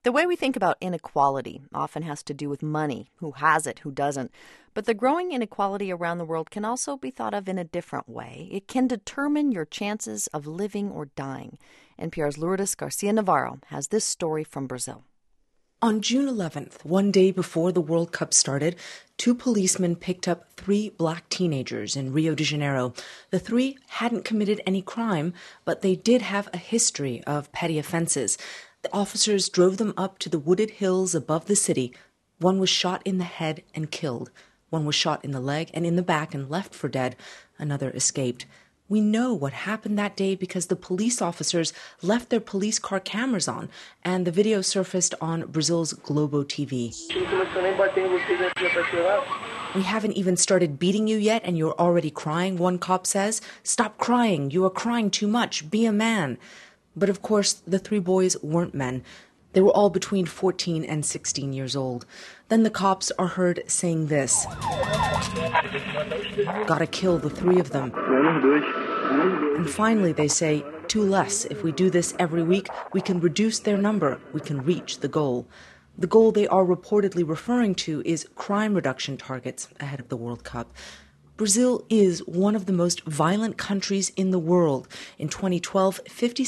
The way we think about inequality often has to do with money, who has it, who doesn't. But the growing inequality around the world can also be thought of in a different way. It can determine your chances of living or dying. NPR's Lourdes Garcia Navarro has this story from Brazil. On June 11th, one day before the World Cup started, 2 policemen picked up 3 black teenagers in Rio de Janeiro. The 3 hadn't committed any crime, but they did have a history of petty offenses. The officers drove them up to the wooded hills above the city. One was shot in the head and killed. One was shot in the leg and in the back and left for dead. Another escaped. We know what happened that day because the police officers left their police car cameras on, and the video surfaced on Brazil's Globo TV. We haven't even started beating you yet, and you're already crying, one cop says. Stop crying. You are crying too much. Be a man. But of course, the 3 boys weren't men. They were all between 14 and 16 years old. Then the cops are heard saying this. Gotta kill the 3 of them. And finally they say, 2 less. If we do this every week, we can reduce their number. We can reach the goal. The goal they are reportedly referring to is crime reduction targets ahead of the World Cup. Brazil is one of the most violent countries in the world. In 2012,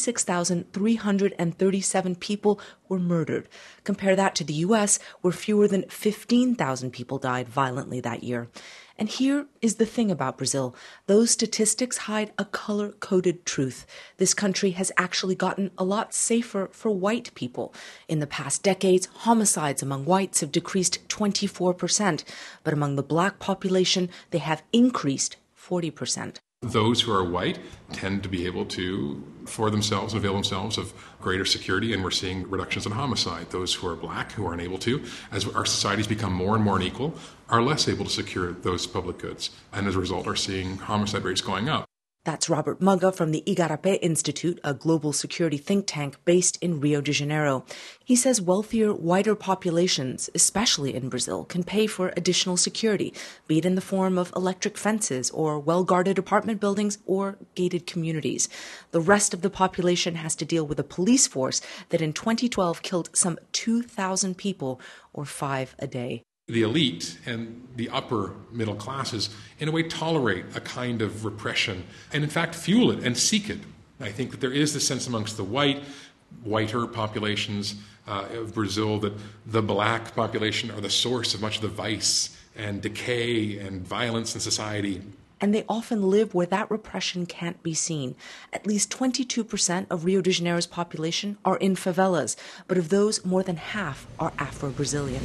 56,337 people were murdered. Compare that to the U.S., where fewer than 15,000 people died violently that year. And here is the thing about Brazil. Those statistics hide a color-coded truth. This country has actually gotten a lot safer for white people. In the past decades, homicides among whites have decreased 24%, but among the black population, they have increased 40%. Those who are white tend to be able to, for themselves, avail themselves of greater security, and we're seeing reductions in homicide. Those who are black, who are unable to, as our societies become more and more unequal, are less able to secure those public goods, and as a result are seeing homicide rates going up. That's Robert Mugga from the Igarapé Institute, a global security think tank based in Rio de Janeiro. He says wealthier, whiter populations, especially in Brazil, can pay for additional security, be it in the form of electric fences or well-guarded apartment buildings or gated communities. The rest of the population has to deal with a police force that in 2012 killed some 2,000 people, or 5 a day. The elite and the upper middle classes, in a way, tolerate a kind of repression and, in fact, fuel it and seek it. I think that there is the sense amongst the whiter populations of Brazil that the black population are the source of much of the vice and decay and violence in society. And they often live where that repression can't be seen. At least 22% of Rio de Janeiro's population are in favelas, but of those, more than half are Afro-Brazilian.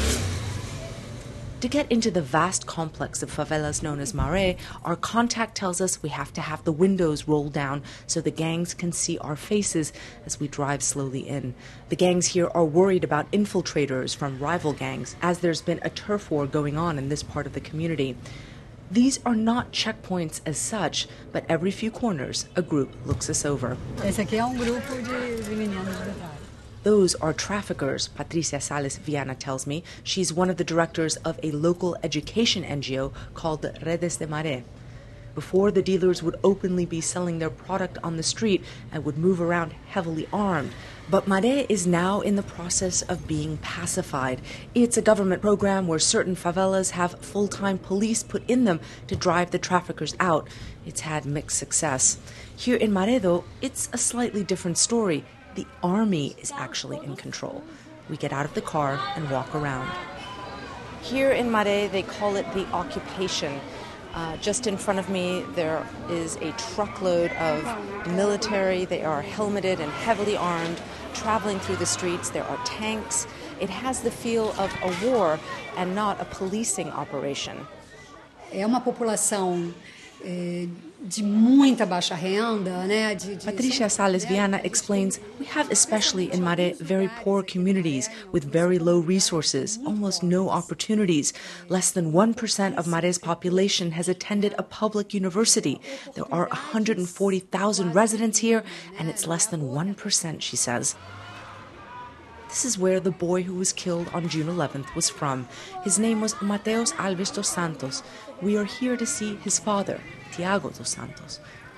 To get into the vast complex of favelas known as Maré, our contact tells us we have to have the windows rolled down so the gangs can see our faces as we drive slowly in. The gangs here are worried about infiltrators from rival gangs, as there's been a turf war going on in this part of the community. These are not checkpoints as such, but every few corners, a group looks us over. Esse aqui é grupo de meninos de verdade. Those are traffickers, Patricia Sales Viana tells me. She's one of the directors of a local education NGO called Redes de Maré. Before, the dealers would openly be selling their product on the street and would move around heavily armed. But Maré is now in the process of being pacified. It's a government program where certain favelas have full-time police put in them to drive the traffickers out. It's had mixed success. Here in Maré, though, it's a slightly different story. The army is actually in control. We get out of the car and walk around. Here in Maré, they call it the occupation. Just in front of me, there is a truckload of military. They are helmeted and heavily armed, traveling through the streets. There are tanks. It has the feel of a war and not a policing operation. É uma população de muita baixa renda, né? Patricia Sales Viana explains we have, especially in Maré, very poor communities with very low resources, almost no opportunities. Less than 1% of Maré's population has attended a public university. There are 140,000 residents here, and it's less than 1%, she says. This is where the boy who was killed on June 11th was from. His name was Mateus Alves dos Santos. We are here to see his father, Tiago dos Santos.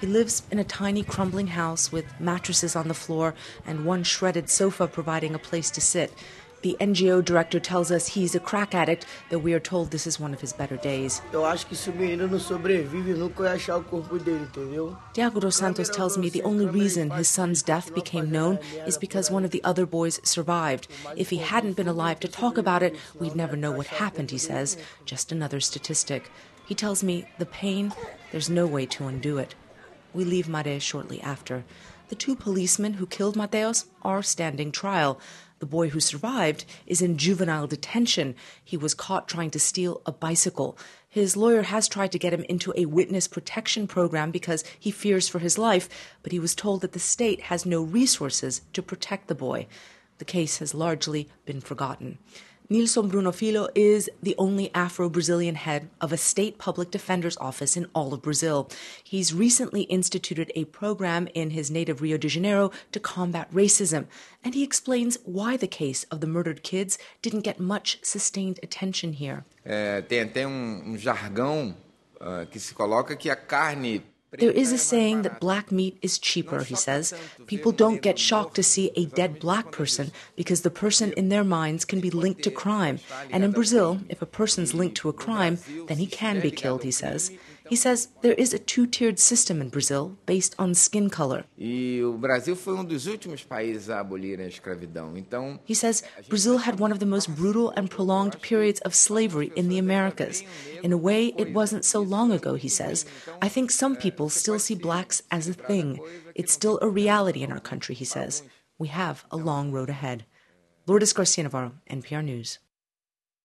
He lives in a tiny crumbling house with mattresses on the floor and one shredded sofa providing a place to sit. The NGO director tells us he's a crack addict, though we are told this is one of his better days. Tiago dos Santos tells me the only reason his son's death became known is because one of the other boys survived. If he hadn't been alive to talk about it, we'd never know what happened, he says. Just another statistic. He tells me the pain, there's no way to undo it. We leave Mare shortly after. The 2 policemen who killed Mateos are standing trial. The boy who survived is in juvenile detention. He was caught trying to steal a bicycle. His lawyer has tried to get him into a witness protection program because he fears for his life, but he was told that the state has no resources to protect the boy. The case has largely been forgotten. Nilson Bruno Filho is the only Afro-Brazilian head of a state public defender's office in all of Brazil. He's recently instituted a program in his native Rio de Janeiro to combat racism, and he explains why the case of the murdered kids didn't get much sustained attention here. Tem até jargão que se coloca que a carne. There is a saying that black meat is cheaper, he says. People don't get shocked to see a dead black person because the person in their minds can be linked to crime. And in Brazil, if a person's linked to a crime, then he can be killed, he says. He says there is a 2-tiered system in Brazil based on skin color. E o Brasil foi dos últimos países a abolir a escravidão. Então, he says Brazil had one of the most brutal and prolonged periods of slavery in the Americas. In a way, it wasn't so long ago, he says. I think some people still see blacks as a thing. It's still a reality in our country, he says. We have a long road ahead. Lourdes Garcia Navarro, NPR News.